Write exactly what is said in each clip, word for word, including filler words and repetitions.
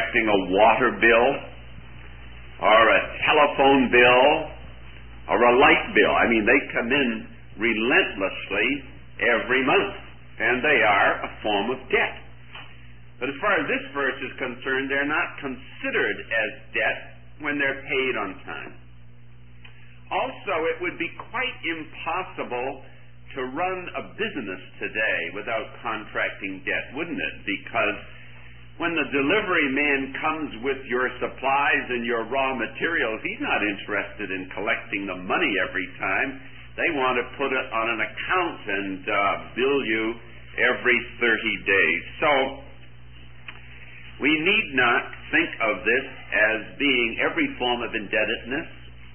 collecting a water bill or a telephone bill or a light bill. I mean, they come in relentlessly every month, and they are a form of debt. But as far as this verse is concerned, they're not considered as debt when they're paid on time. Also, it would be quite impossible to run a business today without contracting debt, wouldn't it? Because when the delivery man comes with your supplies and your raw materials, he's not interested in collecting the money every time. They want to put it on an account and uh, bill you every thirty days. So we need not think of this as being every form of indebtedness.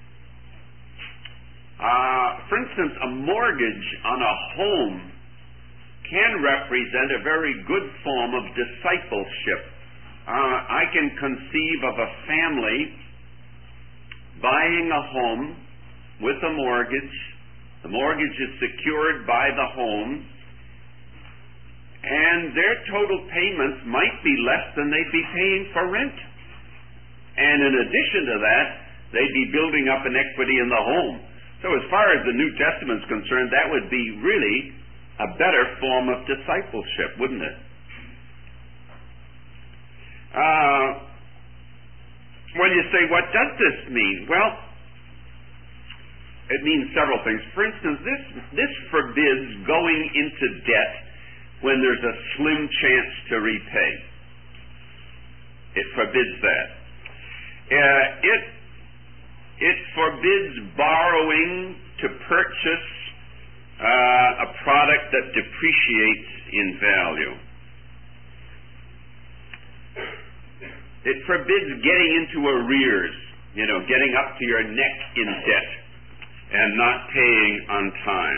Uh, for instance, a mortgage on a home can represent a very good form of discipleship. Uh, I can conceive of a family buying a home with a mortgage. The mortgage is secured by the home, and their total payments might be less than they'd be paying for rent. And in addition to that, they'd be building up an equity in the home. So as far as the New Testament is concerned, that would be really a better form of discipleship, wouldn't it? Uh, when you say, what does this mean? Well, it means several things. For instance, this, this forbids going into debt when there's a slim chance to repay. It forbids that. Uh, it It forbids borrowing to purchase uh, a product that depreciates in value. It forbids getting into arrears, you know, getting up to your neck in debt and not paying on time.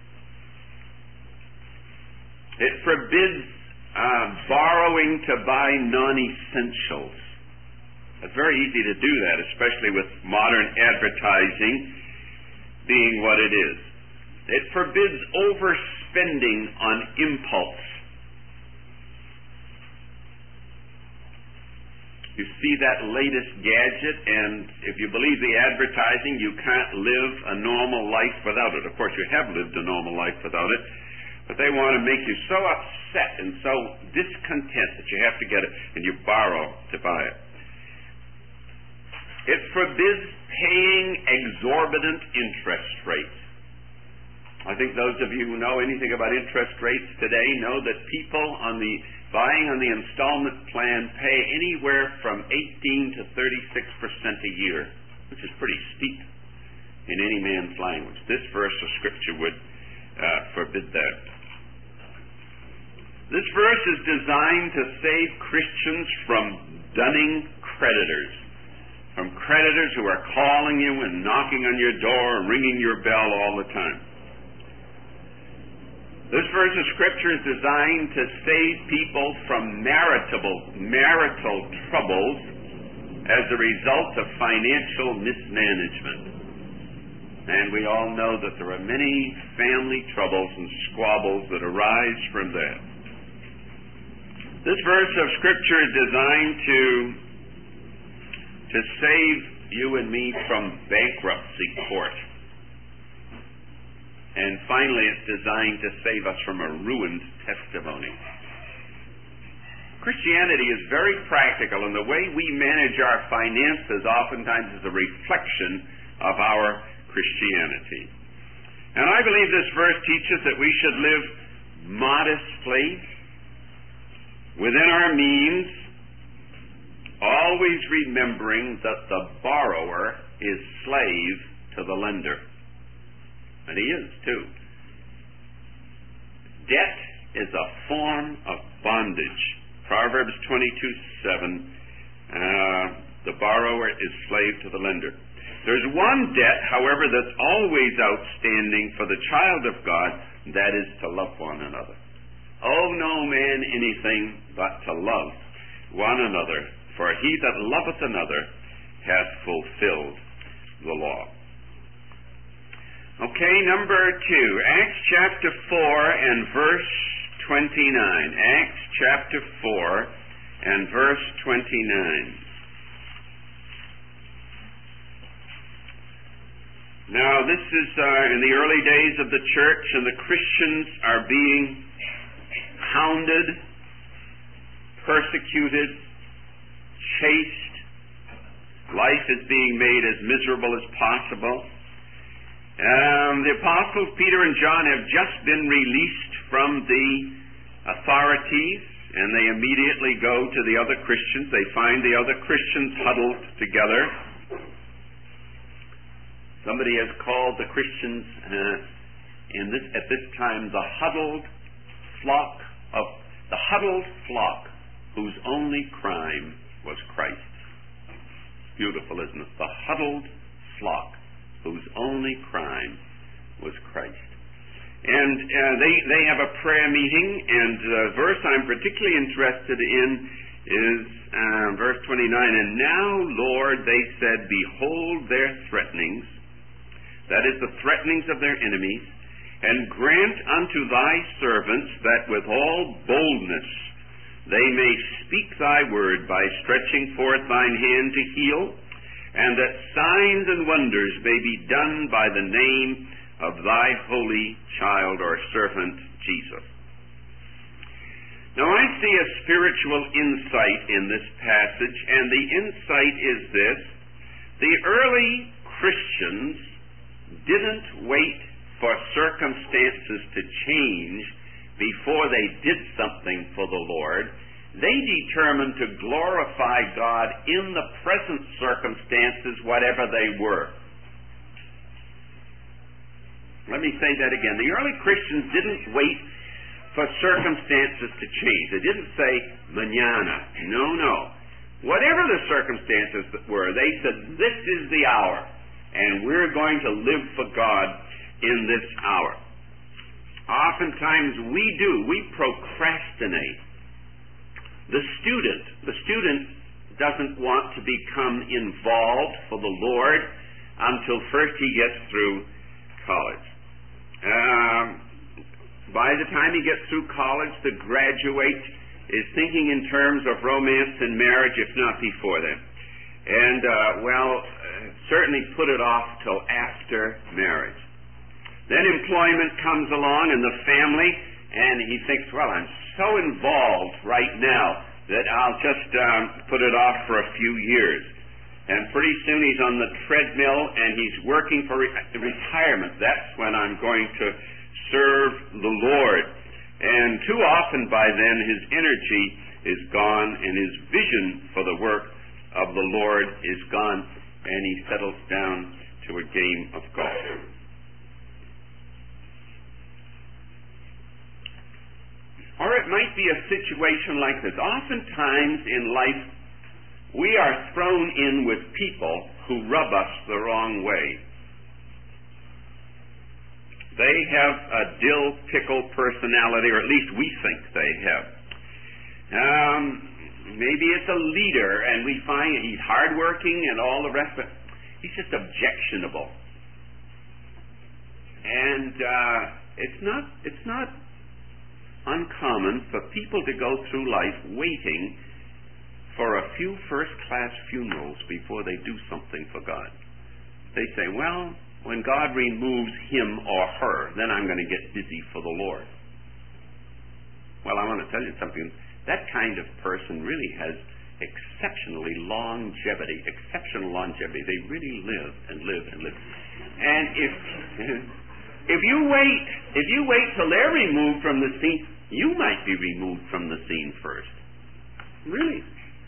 It forbids uh, borrowing to buy non-essentials. It's very easy to do that, especially with modern advertising being what it is. It forbids overspending on impulse. You see that latest gadget, and if you believe the advertising, you can't live a normal life without it. Of course, you have lived a normal life without it, but they want to make you so upset and so discontent that you have to get it, and you borrow to buy it. It forbids paying exorbitant interest rates. I think those of you who know anything about interest rates today know that people on the buying on the installment plan pay anywhere from eighteen to thirty-six percent a year, which is pretty steep in any man's language. This verse of Scripture would uh, forbid that. This verse is designed to save Christians from dunning creditors. From creditors who are calling you and knocking on your door and ringing your bell all the time. This verse of Scripture is designed to save people from marital, marital troubles as a result of financial mismanagement. And we all know that there are many family troubles and squabbles that arise from that. This verse of Scripture is designed to to save you and me from bankruptcy court. And finally, it's designed to save us from a ruined testimony. Christianity is very practical, and the way we manage our finances oftentimes is a reflection of our Christianity. And I believe this verse teaches that we should live modestly, within our means, always remembering that the borrower is slave to the lender. And he is, too. Debt is a form of bondage. Proverbs twenty-two seven, uh, the borrower is slave to the lender. There's one debt, however, that's always outstanding for the child of God, that is to love one another. Owe no man anything but to love one another, for he that loveth another hath fulfilled the law. Okay, number two, Acts chapter four and verse twenty-nine. Acts chapter four and verse twenty-nine. Now, this is uh, in the early days of the church, and the Christians are being hounded, persecuted, chased. Life is being made as miserable as possible. Um, the apostles Peter and John have just been released from the authorities, and they immediately go to the other Christians. They find the other Christians huddled together. Somebody has called the Christians uh, in this at this time the huddled flock of the huddled flock whose only crime was Christ. Beautiful, isn't it? The huddled flock whose only crime was Christ. And uh, they they have a prayer meeting, and the verse I'm particularly interested in is uh, verse twenty-nine. And now, Lord, they said, behold their threatenings, that is the threatenings of their enemies, and grant unto thy servants that with all boldness they may speak thy word by stretching forth thine hand to heal, and that signs and wonders may be done by the name of thy holy child or servant Jesus. Now I see a spiritual insight in this passage, and the insight is this: the early Christians didn't wait for circumstances to change before they did something for the Lord. They determined to glorify God in the present circumstances, whatever they were. Let me say that again. The early Christians didn't wait for circumstances to change. They didn't say, mañana. No, no. Whatever the circumstances that were, they said, this is the hour, and we're going to live for God in this hour. Oftentimes we do. We procrastinate. The student, the student doesn't want to become involved for the Lord until first he gets through college. Um, by the time he gets through college, the graduate is thinking in terms of romance and marriage, if not before then. And, uh, well, uh, certainly put it off till after marriage. Then employment comes along and the family, and he thinks, well, I'm so involved right now that I'll just um, put it off for a few years. And pretty soon he's on the treadmill and he's working for re- retirement. That's when I'm going to serve the Lord. And too often by then his energy is gone and his vision for the work of the Lord is gone, and he settles down to a game of golf. Or it might be a situation like this. Oftentimes in life, we are thrown in with people who rub us the wrong way. They have a dill pickle personality, or at least we think they have. Um, maybe it's a leader, and we find he's hardworking and all the rest, but he's just objectionable. And uh, it's not it's not uncommon for people to go through life waiting for a few first-class funerals before they do something for God. They say, well, when God removes him or her, then I'm going to get busy for the Lord. Well, I want to tell you something. That kind of person really has exceptionally longevity, exceptional longevity. They really live and live and live. And if if you wait, if you wait till they're removed from the scene, you might be removed from the scene first. Really.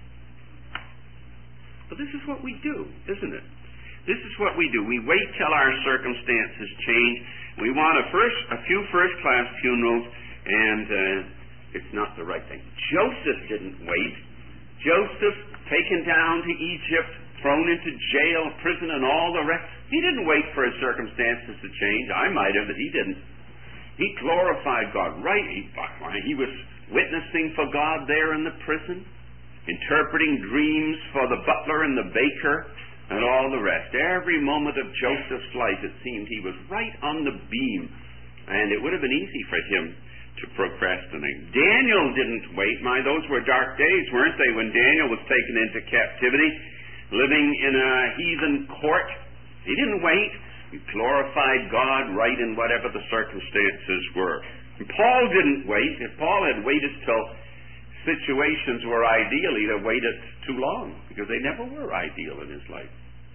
But this is what we do, isn't it? This is what we do. We wait till our circumstances change. We want a first, a few first-class funerals, and uh, it's not the right thing. Joseph didn't wait. Joseph, taken down to Egypt, thrown into jail, prison, and all the rest. He didn't wait for his circumstances to change. I might have, but he didn't. He glorified God. Right? He, he was witnessing for God there in the prison, interpreting dreams for the butler and the baker, and all the rest. Every moment of Joseph's life, it seemed he was right on the beam, and it would have been easy for him to procrastinate. Daniel didn't wait. My, those were dark days, weren't they, when Daniel was taken into captivity, living in a heathen court. He didn't wait. He glorified God right in whatever the circumstances were. And Paul didn't wait. If Paul had waited till situations were ideal, he'd have waited too long, because they never were ideal in his life.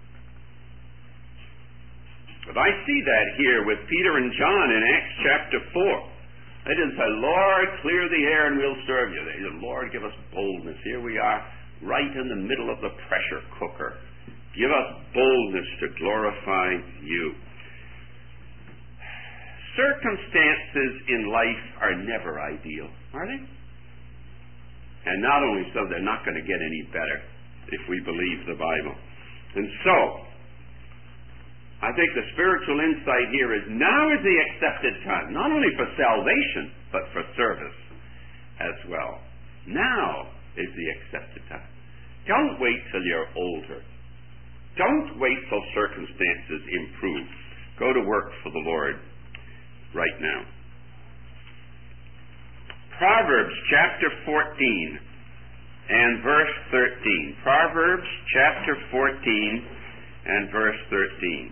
But I see that here with Peter and John in Acts chapter four. They didn't say, Lord, clear the air and we'll serve you. They said, Lord, give us boldness. Here we are, right in the middle of the pressure cooker. Give us boldness to glorify you. Circumstances in life are never ideal, are they? And not only so, they're not going to get any better if we believe the Bible. And so, I think the spiritual insight here is now is the accepted time, not only for salvation, but for service as well. Now is the accepted time. Don't wait till you're older. Don't wait till circumstances improve. Go to work for the Lord right now. Proverbs chapter fourteen and verse thirteen. Proverbs chapter fourteen and verse thirteen.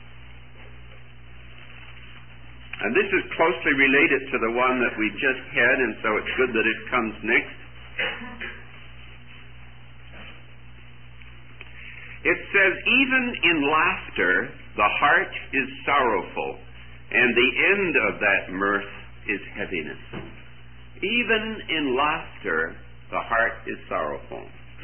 And this is closely related to the one that we just had, and so it's good that it comes next. It says, even in laughter the heart is sorrowful, and the end of that mirth is heaviness. Even in laughter the heart is sorrowful.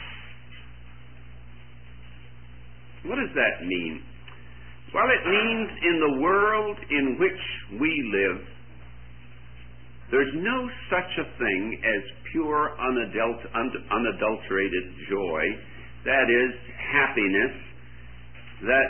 What does that mean? Well, it means in the world in which we live, there's no such a thing as pure, unadul- unadulterated joy. That is, happiness. That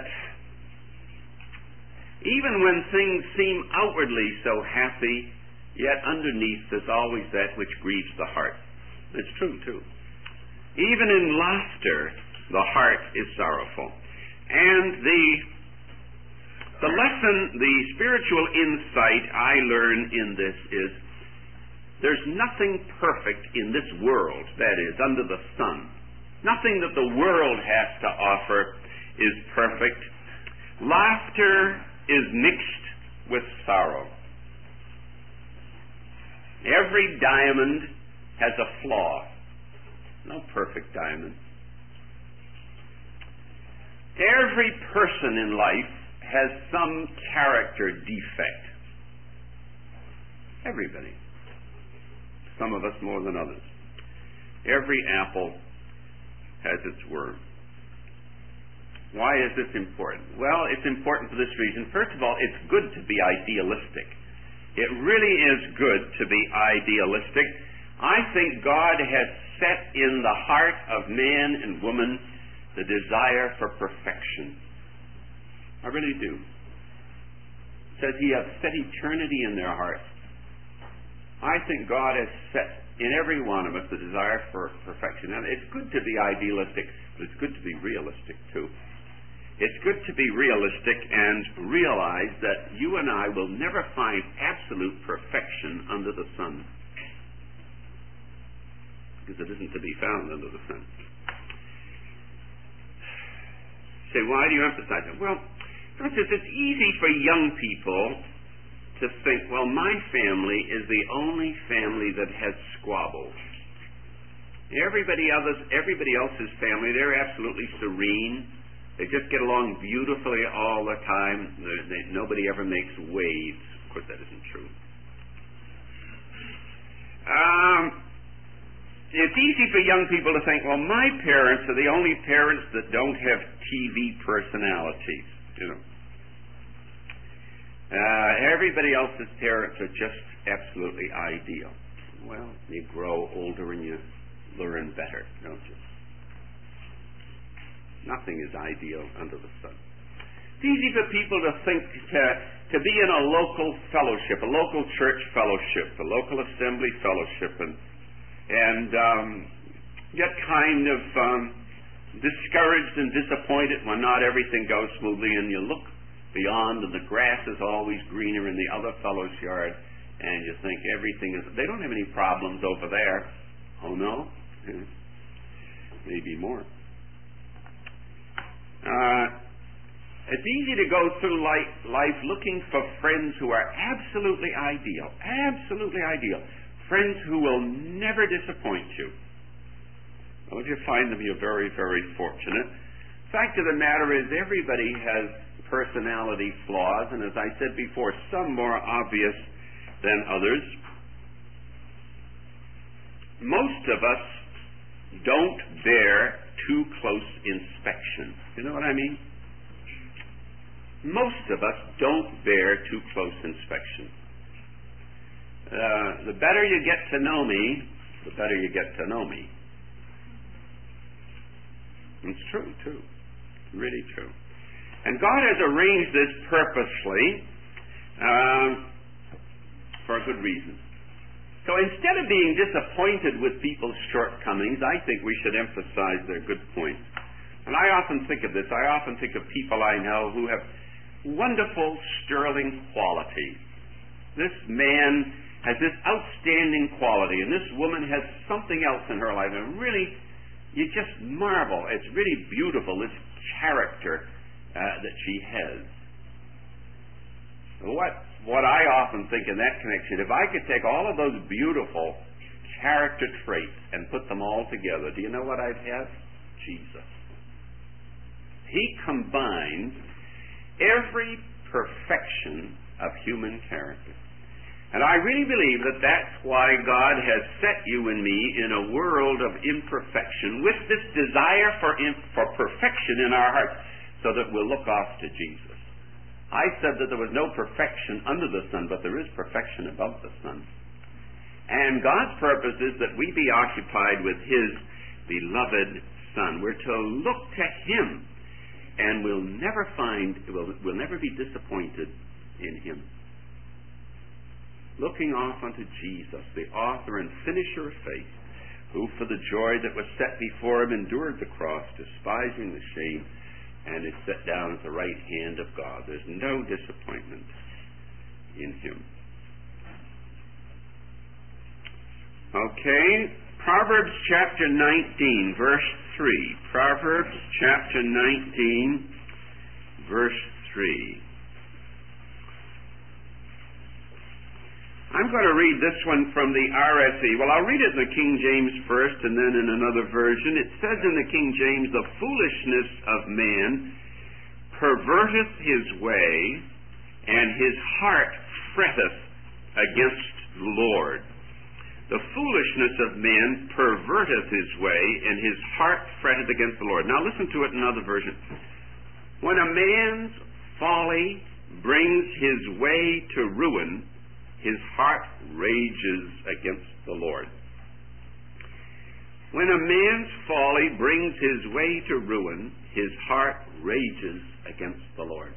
even when things seem outwardly so happy, yet underneath there's always that which grieves the heart. It's true, too. Even in laughter, the heart is sorrowful. And the The lesson, the spiritual insight I learn in this is there's nothing perfect in this world, that is, under the sun. Nothing that the world has to offer is perfect. Laughter is mixed with sorrow. Every diamond has a flaw. No perfect diamond. Every person in life has some character defect. Everybody. Some of us more than others. Every apple has its worm. Why is this important? Well, it's important for this reason. First of all, it's good to be idealistic. It really is good to be idealistic. I think God has set in the heart of man and woman the desire for perfection. I really do. It says He has set eternity in their hearts. I think God has set in every one of us the desire for perfection. And it's good to be idealistic, but it's good to be realistic too. It's good to be realistic and realize that you and I will never find absolute perfection under the sun. Because it isn't to be found under the sun. Say, why do you emphasize it? Well, for instance, it's easy for young people to think, well, my family is the only family that has squabbles. Everybody others, everybody else's family, they're absolutely serene. They just get along beautifully all the time. They, they, nobody ever makes waves. Of course, that isn't true. Um, it's easy for young people to think, well, my parents are the only parents that don't have T V personalities. You know, uh, everybody else's parents are just absolutely ideal. Well, you grow older and you learn better, don't you? Nothing is ideal under the sun. It's easy for people to think to, to be in a local fellowship, a local church fellowship, a local assembly fellowship, and and um, get kind of um, discouraged and disappointed when not everything goes smoothly, and you look beyond and the grass is always greener in the other fellow's yard, and you think everything is, they don't have any problems over there. Oh no? Maybe more. Uh, it's easy to go through life, life looking for friends who are absolutely ideal, absolutely ideal. Friends who will never disappoint you. Well, if you find them, you're very, very fortunate. The fact of the matter is everybody has personality flaws, and as I said before, some more obvious than others. Most of us don't bear too close inspection. You know what I mean? Most of us don't bear too close inspection. Uh, the better you get to know me, the better you get to know me. It's true, too. Really true. And God has arranged this purposely uh, for a good reason. So instead of being disappointed with people's shortcomings, I think we should emphasize their good points. And I often think of this. I often think of people I know who have wonderful, sterling qualities. This man has this outstanding quality, and this woman has something else in her life. And really, you just marvel. It's really beautiful, this character uh, that she has. What, what I often think in that connection, if I could take all of those beautiful character traits and put them all together, do you know what I'd have? Jesus. He combines every perfection of human character. And I really believe that that's why God has set you and me in a world of imperfection with this desire for, imp- for perfection in our hearts so that we'll look off to Jesus. I said that there was no perfection under the sun, but there is perfection above the sun. And God's purpose is that we be occupied with His beloved Son. We're to look to Him, and we'll never find, we'll, we'll never be disappointed in Him. Looking off unto Jesus, the author and finisher of faith, who for the joy that was set before Him endured the cross, despising the shame, and is set down at the right hand of God. There's no disappointment in Him. Okay, Proverbs chapter nineteen, verse three. Proverbs chapter nineteen, verse three. I'm going to read this one from the R S V. Well, I'll read it in the King James first and then in another version. It says in the King James, the foolishness of man perverteth his way, and his heart fretteth against the Lord. The foolishness of man perverteth his way, and his heart fretteth against the Lord. Now listen to it in another version. When a man's folly brings his way to ruin, his heart rages against the Lord. When a man's folly brings his way to ruin, his heart rages against the Lord.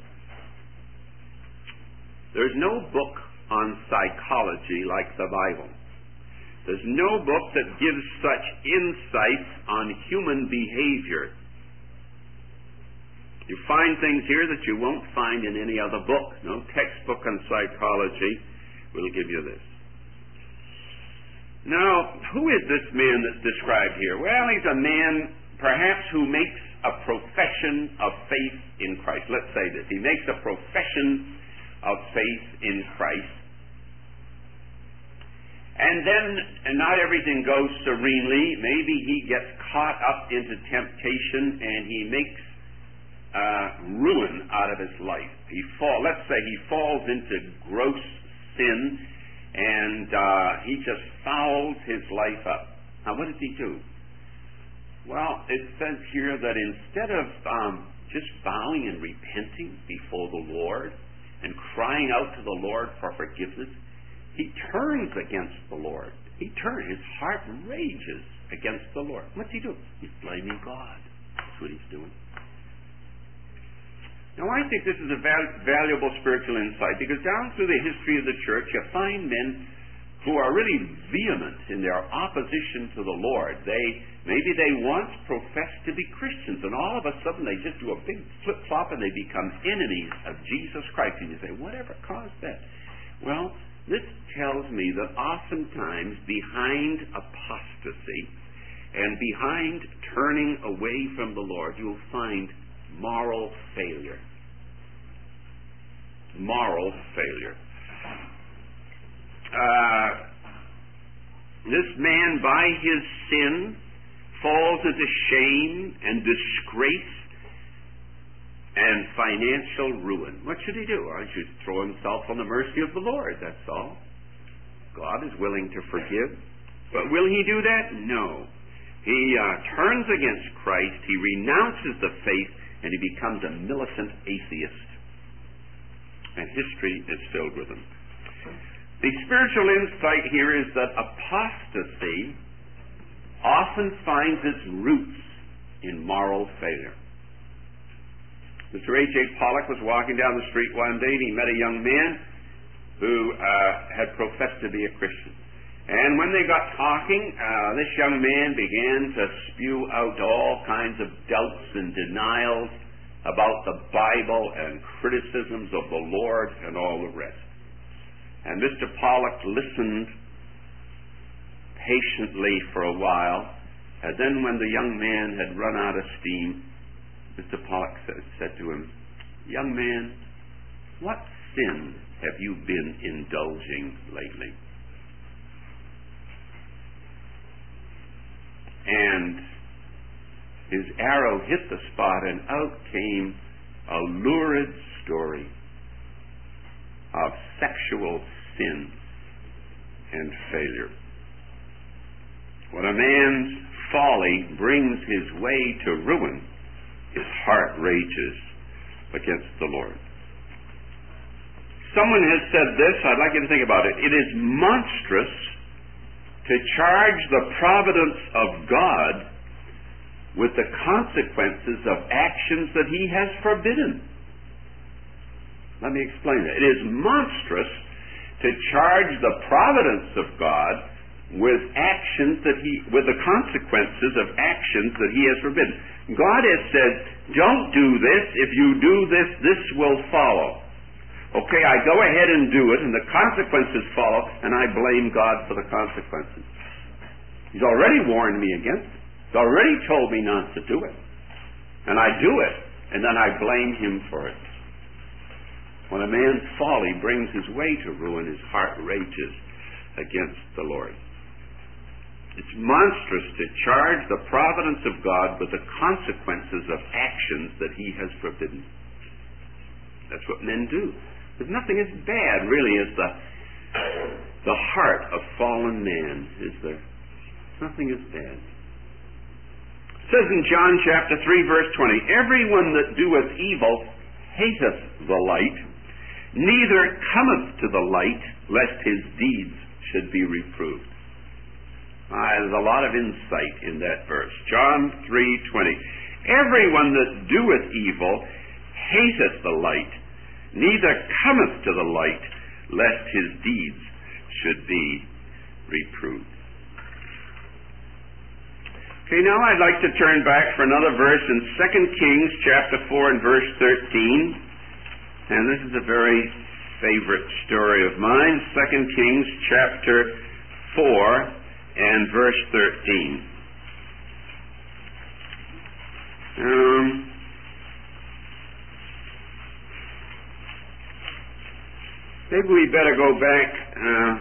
There's no book on psychology like the Bible. There's no book that gives such insights on human behavior. You find things here that you won't find in any other book. No textbook on psychology will give you this. Now, who is this man that's described here? Well, he's a man perhaps who makes a profession of faith in Christ. Let's say this. He makes a profession of faith in Christ. And then and not everything goes serenely. Maybe he gets caught up into temptation and he makes uh, ruin out of his life. He fall. Let's say he falls into gross sin, and uh, he just fouls his life up. Now, what does he do? Well, it says here that instead of um, just bowing and repenting before the Lord and crying out to the Lord for forgiveness, he turns against the Lord. He turns. His heart rages against the Lord. What's he do? He's blaming God. That's what he's doing. Now, I think this is a val- valuable spiritual insight because down through the history of the church, you find men who are really vehement in their opposition to the Lord. They maybe they once professed to be Christians, and all of a sudden they just do a big flip-flop and they become enemies of Jesus Christ. And you say, whatever caused that? Well, This tells me that oftentimes behind apostasy and behind turning away from the Lord, you'll find moral failure. Moral failure. Uh, this man, by his sin, falls into shame and disgrace and financial ruin. What should he do? Well, he should throw himself on the mercy of the Lord, that's all. God is willing to forgive. But will he do that? No. He uh, turns against Christ, he renounces the faith, and he becomes a militant atheist. And history is filled with them. The spiritual insight here is that apostasy often finds its roots in moral failure. Mister H A Pollock was walking down the street one day and he met a young man who uh, had professed to be a Christian. And when they got talking, uh, this young man began to spew out all kinds of doubts and denials about the Bible and criticisms of the Lord and all the rest. And Mister Pollock listened patiently for a while, and then when the young man had run out of steam, Mister Pollock said, said to him, "Young man, what sin have you been indulging lately?" And his arrow hit the spot, and out came a lurid story of sexual sin and failure. When a man's folly brings his way to ruin, his heart rages against the Lord. Someone has said this, I'd like you to think about it. It is monstrous to charge the providence of God with the consequences of actions that he has forbidden. Let me explain that. It is monstrous to charge the providence of God with actions that he, with the consequences of actions that he has forbidden. God has said, don't do this. If you do this, this will follow. Okay, I go ahead and do it, and the consequences follow, and I blame God for the consequences. He's already warned me against it. He's already told me not to do it. And I do it, and then I blame him for it. When a man's folly brings his way to ruin, his heart rages against the Lord. It's monstrous to charge the providence of God with the consequences of actions that he has forbidden. That's what men do. There's nothing as bad, really, as the, the heart of fallen man, is there? Nothing as bad. It says in John chapter three, verse twenty, everyone that doeth evil hateth the light, neither cometh to the light, lest his deeds should be reproved. Ah, there's a lot of insight in that verse. John three twenty. Everyone that doeth evil hateth the light, neither cometh to the light, lest his deeds should be reproved. Okay, now I'd like to turn back for another verse in Second Kings chapter four and verse thirteen. And this is a very favorite story of mine. Second Kings chapter four and verse thirteen. Um, maybe we better go back. Uh,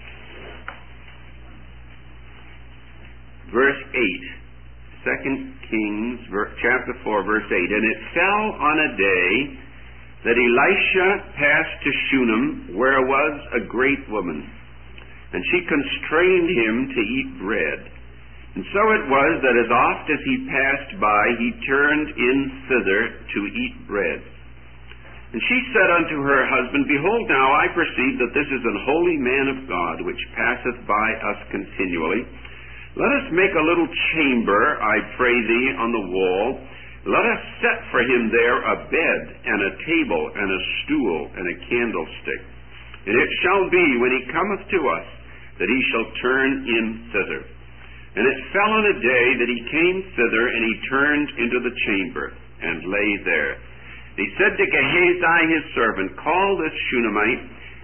verse eight. Second Kings chapter four, verse eight. And it fell on a day that Elisha passed to Shunem, where was a great woman, and she constrained him to eat bread. And so it was that as oft as he passed by, he turned in thither to eat bread. And she said unto her husband, Behold, now I perceive that this is an holy man of God, which passeth by us continually. Let us make a little chamber, I pray thee, on the wall. Let us set for him there a bed, and a table, and a stool, and a candlestick. And it shall be, when he cometh to us, that he shall turn in thither. And it fell on a day that he came thither, and he turned into the chamber, and lay there. He said to Gehazi his servant, Call this Shunammite.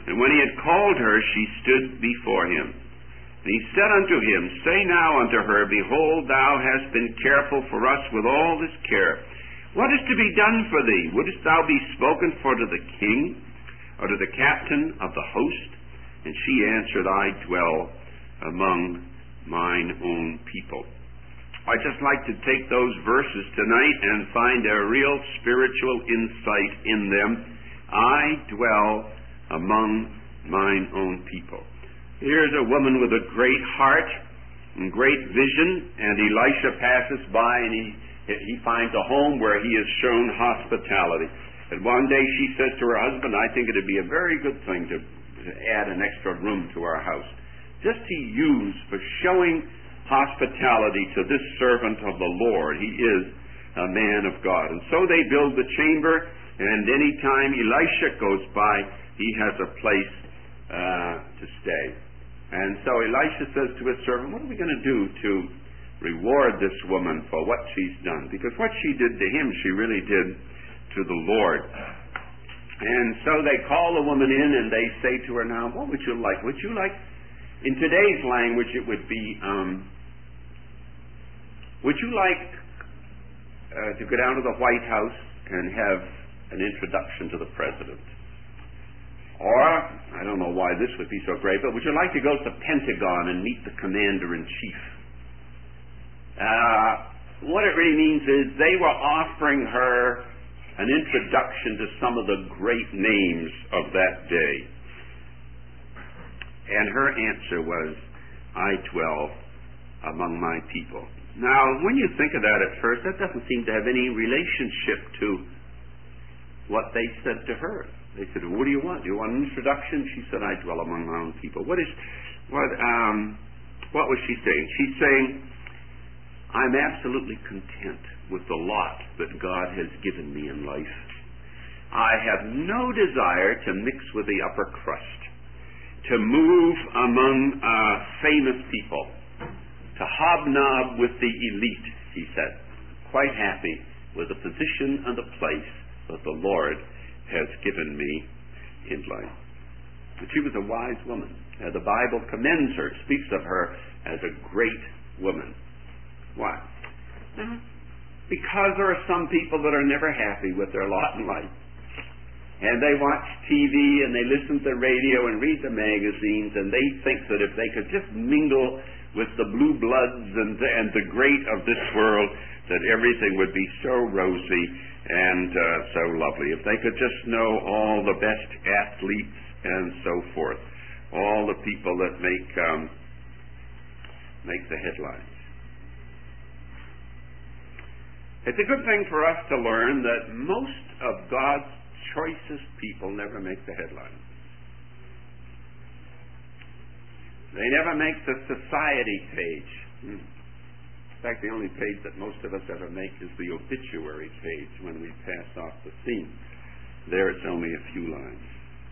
And when he had called her, she stood before him. And he said unto him, Say now unto her, Behold, thou hast been careful for us with all this care. What is to be done for thee? Wouldst thou be spoken for to the king, or to the captain of the host? And she answered, I dwell among mine own people. I'd just like to take those verses tonight and find a real spiritual insight in them. I dwell among mine own people. Here's a woman with a great heart and great vision, and Elisha passes by and he, he finds a home where he is shown hospitality. And one day she says to her husband, I think it would be a very good thing to, to add an extra room to our house, just to use for showing hospitality to this servant of the Lord. He is a man of God. And so they build the chamber, and any time Elisha goes by, he has a place uh, to stay. And so Elisha says to his servant, what are we going to do to reward this woman for what she's done? Because what she did to him, she really did to the Lord. And so they call the woman in and they say to her, now, what would you like? Would you like, in today's language, it would be, um, would you like uh, to go down to the White House and have an introduction to the president? Or, I don't know why this would be so great, but would you like to go to the Pentagon and meet the commander-in-chief? Uh, what it really means is they were offering her an introduction to some of the great names of that day. And her answer was, I dwell among my people. Now, when you think of that at first, that doesn't seem to have any relationship to what they said to her. They said, what do you want? Do you want an introduction? She said, I dwell among my own people. What is, what, um, what was she saying? She's saying, I'm absolutely content with the lot that God has given me in life. I have no desire to mix with the upper crust, to move among uh, famous people, to hobnob with the elite, she said. Quite happy with the position and the place that the Lord has given me in life. But she was a wise woman. Uh, the Bible commends her, speaks of her as a great woman. Why? Uh-huh. Because there are some people that are never happy with their lot in life. And they watch T V and they listen to the radio and read the magazines, and they think that if they could just mingle with the blue bloods and, and the great of this world, that everything would be so rosy and uh, so lovely. If they could just know all the best athletes and so forth, all the people that make um, make the headlines. It's a good thing for us to learn that most of God's choicest people never make the headlines. They never make the society page. Hmm. In fact, the only page that most of us ever make is the obituary page when we pass off the scene. There it's only a few lines.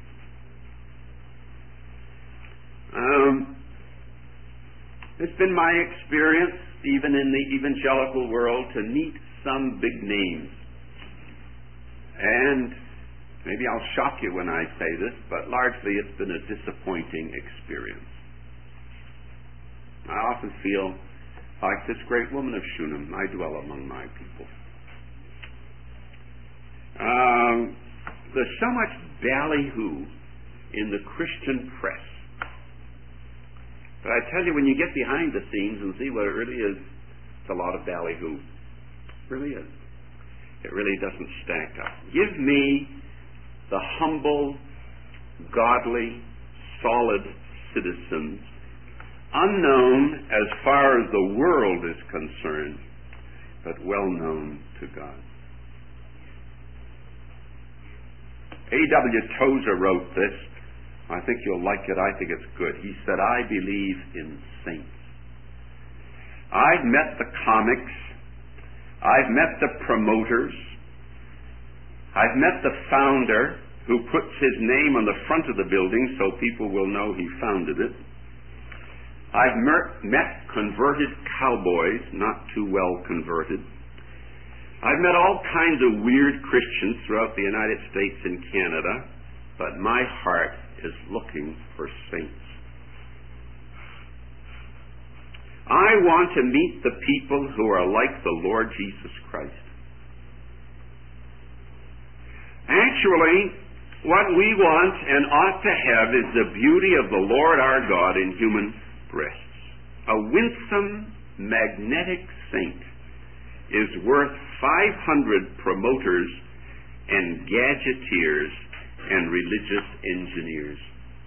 Um, it's been my experience, even in the evangelical world, to meet some big names. And maybe I'll shock you when I say this, but largely it's been a disappointing experience. I often feel like this great woman of Shunem, I dwell among my people. Um, there's so much ballyhoo in the Christian press. But I tell you, when you get behind the scenes and see what it really is, it's a lot of ballyhoo. It really is. It really doesn't stack up. Give me the humble, godly, solid citizens, unknown as far as the world is concerned, but well known to God. A W Tozer wrote this. I think you'll like it. I think it's good. He said, I believe in saints. I've met the comics. I've met the promoters. I've met the founder who puts his name on the front of the building so people will know he founded it. I've met converted cowboys, not too well converted. I've met all kinds of weird Christians throughout the United States and Canada, but my heart is looking for saints. I want to meet the people who are like the Lord Jesus Christ. Actually, what we want and ought to have is the beauty of the Lord our God in human breasts. A winsome, magnetic saint is worth five hundred promoters and gadgeteers and religious engineers.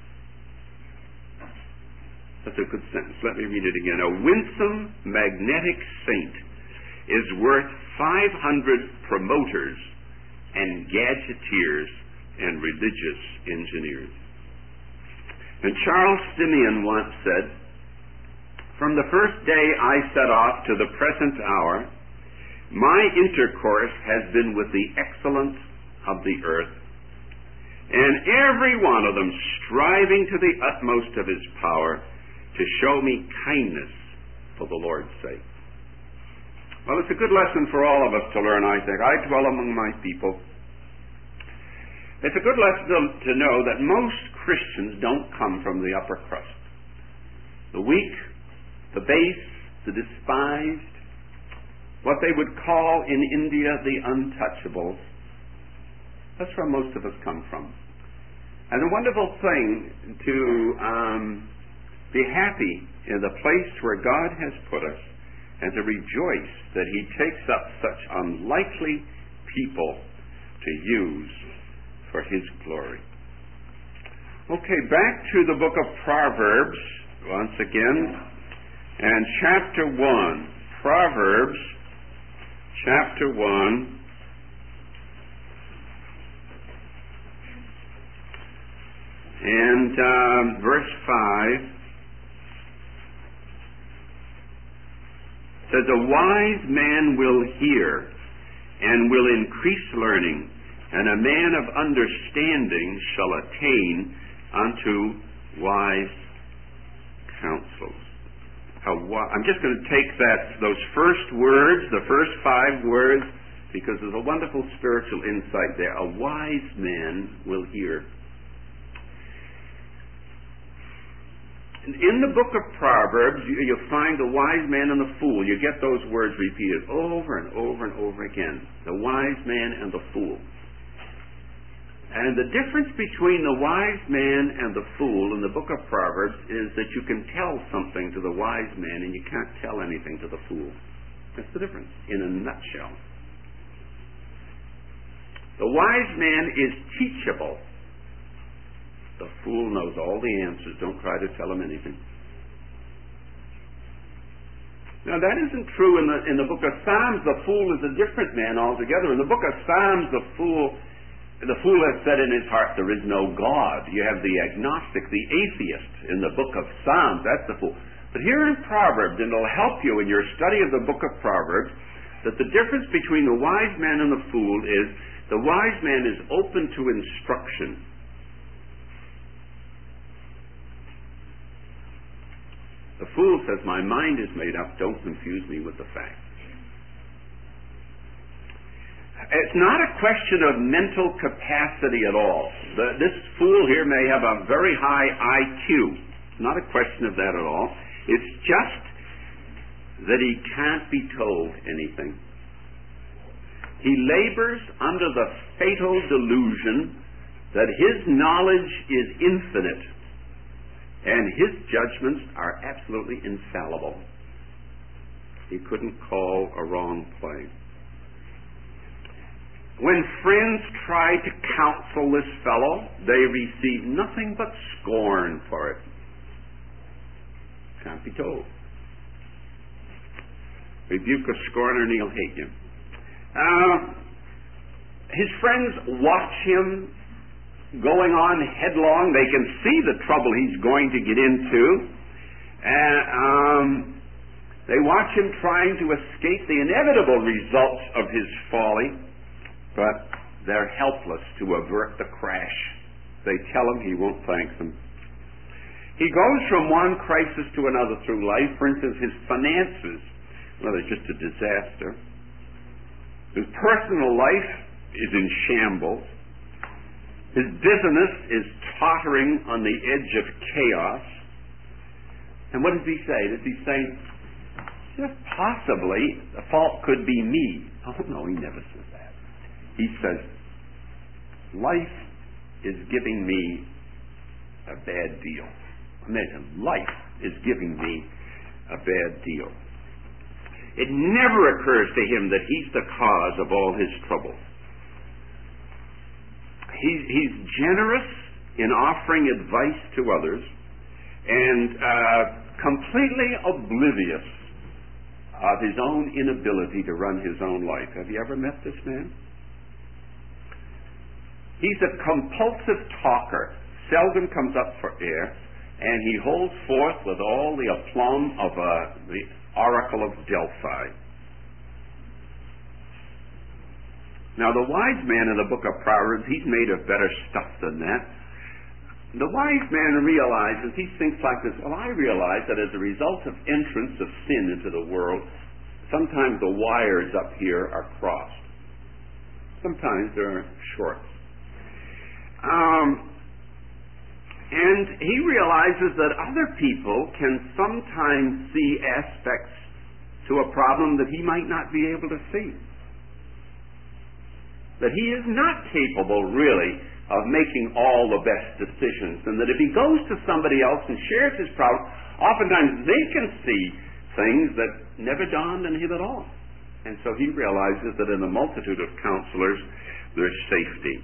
That's a good sentence. Let me read it again. A winsome, magnetic saint is worth five hundred promoters and gadgeteers and religious engineers. And Charles Simeon once said, "From the first day I set off to the present hour, my intercourse has been with the excellence of the earth, and every one of them striving to the utmost of his power to show me kindness for the Lord's sake." Well, it's a good lesson for all of us to learn, I think. I dwell among my people. It's a good lesson to know that most Christians don't come from the upper crust. The weak, the base, the despised, what they would call in India the untouchables. That's where most of us come from. And a wonderful thing to um, be happy in the place where God has put us and to rejoice that He takes up such unlikely people to use for His glory. Okay, back to the book of Proverbs once again, and chapter one. Proverbs chapter one. And um, verse five says, "A wise man will hear and will increase learning, and a man of understanding shall attain unto wise counsels." How wi- I'm just going to take that those first words, the first five words, because there's a wonderful spiritual insight there. A wise man will hear. In the book of Proverbs, you, you find the wise man and the fool. You get those words repeated over and over and over again. The wise man and the fool. And the difference between the wise man and the fool in the book of Proverbs is that you can tell something to the wise man and you can't tell anything to the fool. That's the difference in a nutshell. The wise man is teachable. The fool knows all the answers. Don't try to tell him anything. Now, that isn't true in the in the book of Psalms. The fool is a different man altogether. In the book of Psalms, the fool the fool has said in his heart, "There is no God." You have the agnostic, the atheist in the book of Psalms. That's the fool. But here in Proverbs, and it'll help you in your study of the book of Proverbs, that the difference between the wise man and the fool is the wise man is open to instruction. The fool says, "My mind is made up. Don't confuse me with the facts." It's not a question of mental capacity at all. The, this fool here may have a very high I Q. It's not a question of that at all. It's just that he can't be told anything. He labors under the fatal delusion that his knowledge is infinite and his judgments are absolutely infallible. He couldn't call a wrong play. When friends try to counsel this fellow, they receive nothing but scorn for it. Can't be told. Rebuke a scorner and he'll hate you. Uh, his friends watch him going on headlong. They can see the trouble he's going to get into. And um, they watch him trying to escape the inevitable results of his folly, but they're helpless to avert the crash. They tell him, he won't thank them. He goes from one crisis to another through life. For instance, his finances, well, they're just a disaster. His personal life is in shambles. His business is tottering on the edge of chaos. And what does he say? Does he say, just possibly the fault could be me? Oh, no, he never says that. He says, life is giving me a bad deal. Imagine, life is giving me a bad deal. It never occurs to him that he's the cause of all his trouble. He's, he's generous in offering advice to others and uh, completely oblivious of his own inability to run his own life. Have you ever met this man? He's a compulsive talker, seldom comes up for air, and he holds forth with all the aplomb of uh, the Oracle of Delphi. Now, the wise man in the book of Proverbs, he's made of better stuff than that. The wise man realizes, he thinks like this, well, I realize that as a result of entrance of sin into the world, sometimes the wires up here are crossed. Sometimes they're short. Um, and he realizes that other people can sometimes see aspects to a problem that he might not be able to see. That he is not capable, really, of making all the best decisions, and that if he goes to somebody else and shares his problem, oftentimes they can see things that never dawned on him at all. And so he realizes that in a multitude of counselors, there's safety.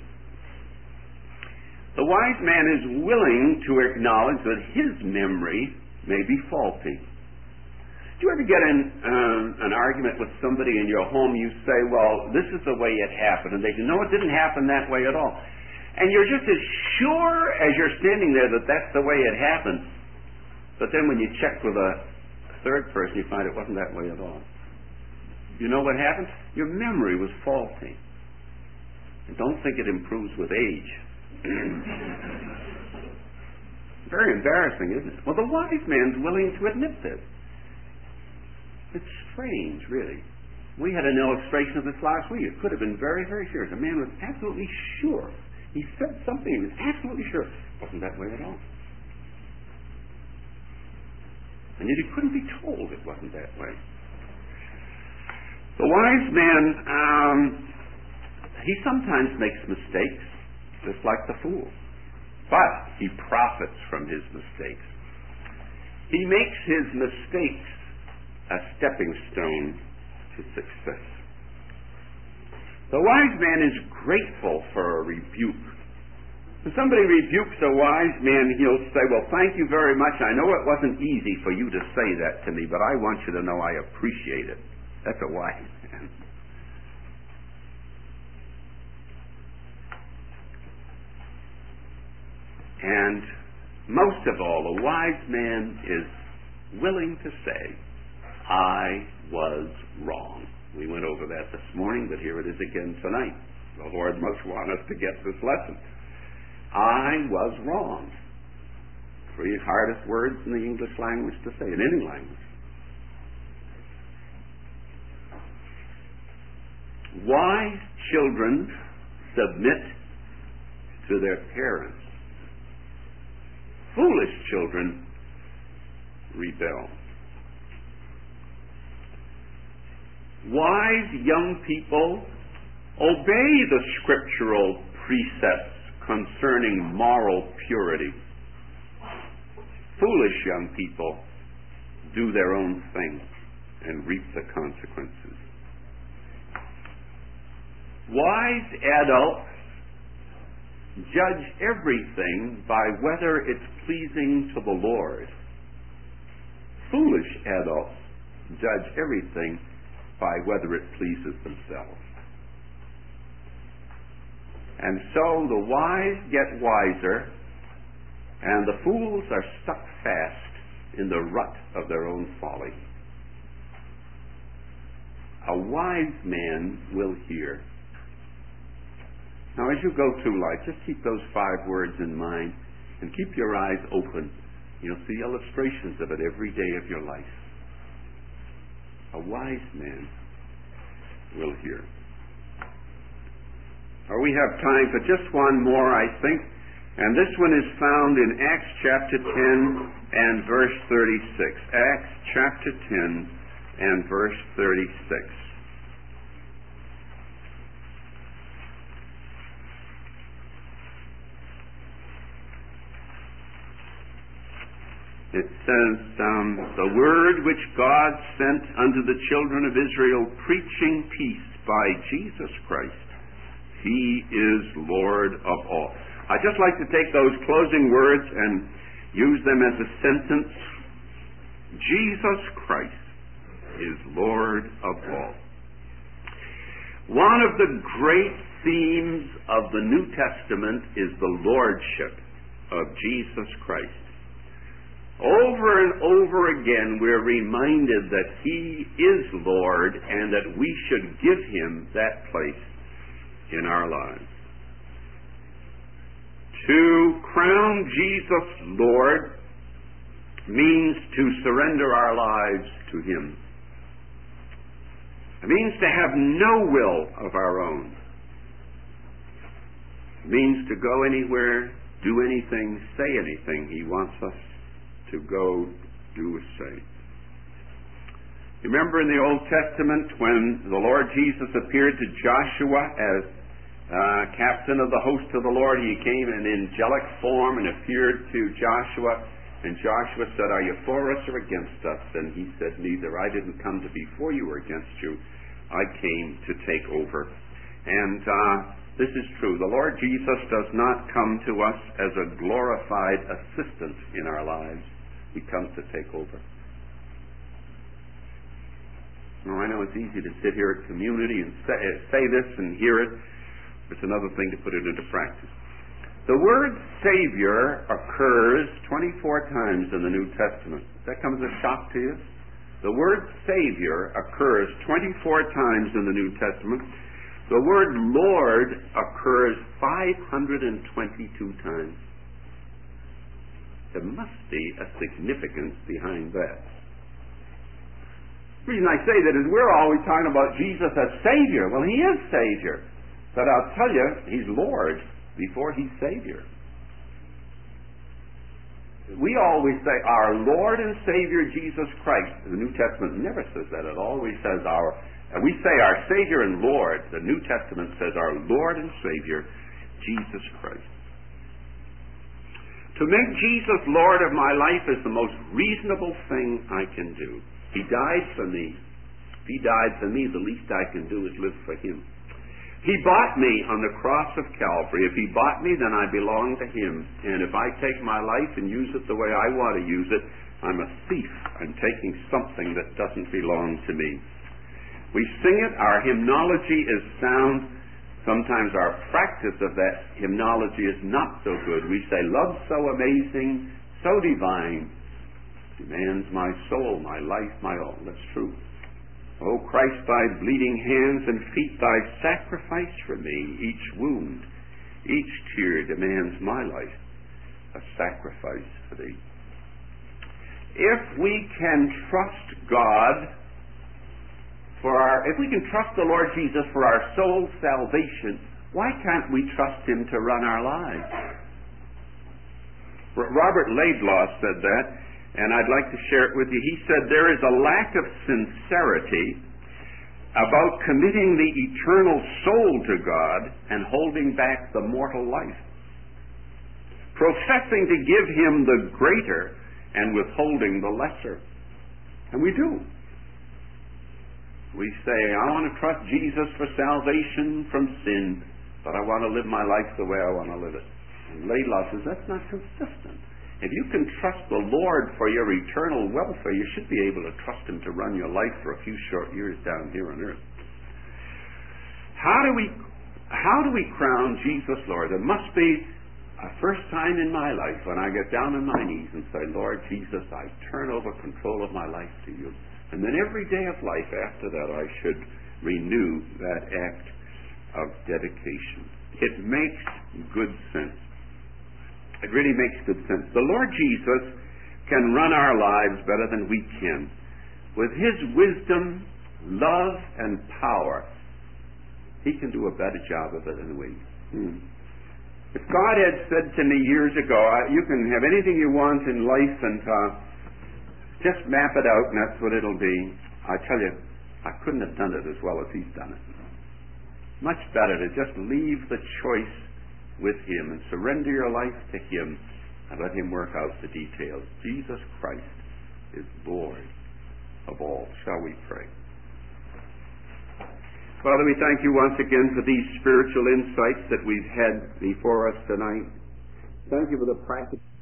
The wise man is willing to acknowledge that his memory may be faulty. Do you ever get in um, an argument with somebody in your home, you say, well, this is the way it happened, and they say, no, it didn't happen that way at all. And you're just as sure as you're standing there that that's the way it happened. But then when you check with a third person, you find it wasn't that way at all. You know what happened? Your memory was faulty. And don't think it improves with age. Very embarrassing, isn't it? Well, the wise man's willing to admit this. It's strange, really. We had an illustration of this last week. It could have been very, very serious. A man was absolutely sure. He said something, he was absolutely sure. It wasn't that way at all. And yet he couldn't be told it wasn't that way. The wise man, um, he sometimes makes mistakes, just like the fool. But he profits from his mistakes. He makes his mistakes a stepping stone to success. The wise man is grateful for a rebuke. When somebody rebukes a wise man, he'll say, well, thank you very much. I know it wasn't easy for you to say that to me, but I want you to know I appreciate it. That's a wise man. And most of all, a wise man is willing to say, I was wrong. We went over that this morning, but here it is again tonight. The Lord must want us to get this lesson. I was wrong. Three hardest words in the English language to say, in any language. Wise children submit to their parents. Foolish children rebel. Wise young people obey the scriptural precepts concerning moral purity. Foolish young people do their own thing and reap the consequences. Wise adults judge everything by whether it's pleasing to the Lord. Foolish adults judge everything by whether it pleases themselves. And so the wise get wiser, and the fools are stuck fast in the rut of their own folly. A wise man will hear. Now, as you go through life, just keep those five words in mind and keep your eyes open. You'll see illustrations of it every day of your life. A wise man will hear. Or we have time for just one more, I think. And this one is found in Acts chapter ten and verse thirty-six. Acts chapter ten and verse thirty-six. It says, um, the word which God sent unto the children of Israel, preaching peace by Jesus Christ. He is Lord of all. I'd just like to take those closing words and use them as a sentence. Jesus Christ is Lord of all. One of the great themes of the New Testament is the lordship of Jesus Christ. Over and over again, we're reminded that He is Lord and that we should give Him that place in our lives. To crown Jesus Lord means to surrender our lives to Him. It means to have no will of our own. It means to go anywhere, do anything, say anything He wants us to go, do, or say. Remember in the Old Testament when the Lord Jesus appeared to Joshua as uh, captain of the host of the Lord, He came in angelic form and appeared to Joshua, and Joshua said, "Are you for us or against us?" And he said, "Neither. I didn't come to be for you or against you. I came to take over." And uh, this is true. The Lord Jesus does not come to us as a glorified assistant in our lives. He comes to take over. Now, I know it's easy to sit here at community and say, say this and hear it. It's another thing to put it into practice. The word Savior occurs twenty-four times in the New Testament. That comes as a shock to you? The word Savior occurs twenty-four times in the New Testament. The word Lord occurs five hundred twenty-two times. There must be a significance behind that. The reason I say that is we're always talking about Jesus as Savior. Well, He is Savior. But I'll tell you, He's Lord before He's Savior. We always say our Lord and Savior Jesus Christ. The New Testament never says that. It always says our, we say our Savior and Lord. The New Testament says our Lord and Savior Jesus Christ. To make Jesus Lord of my life is the most reasonable thing I can do. He died for me. If He died for me, the least I can do is live for Him. He bought me on the cross of Calvary. If He bought me, then I belong to Him. And if I take my life and use it the way I want to use it, I'm a thief. I'm taking something that doesn't belong to me. We sing it. Our hymnology is sound. Sometimes our practice of that hymnology is not so good. We say, love so amazing, so divine, demands my soul, my life, my all. That's true. O Christ, thy bleeding hands and feet, thy sacrifice for me, each wound, each tear demands my life, a sacrifice for thee. If we can trust God for our, if we can trust the Lord Jesus for our soul's salvation, why can't we trust Him to run our lives? Robert Laidlaw said that, and I'd like to share it with you. He said, there is a lack of sincerity about committing the eternal soul to God and holding back the mortal life. Professing to give Him the greater and withholding the lesser. And we do. We say, I want to trust Jesus for salvation from sin, but I want to live my life the way I want to live it. And Laidlaw says, that's not consistent. If you can trust the Lord for your eternal welfare, you should be able to trust Him to run your life for a few short years down here on earth. How do we, how do we crown Jesus Lord? There must be a first time in my life when I get down on my knees and say, Lord Jesus, I turn over control of my life to You. And then every day of life after that, I should renew that act of dedication. It makes good sense. It really makes good sense. The Lord Jesus can run our lives better than we can. With His wisdom, love, and power, He can do a better job of it than we. Hmm. If God had said to me years ago, you can have anything you want in life and uh, just map it out and that's what it'll be, I tell you, I couldn't have done it as well as He's done it. Much better to just leave the choice with Him and surrender your life to Him and let Him work out the details. Jesus Christ is Lord of all. Shall we pray? Father, we thank you once again for these spiritual insights that we've had before us tonight. Thank you for the practical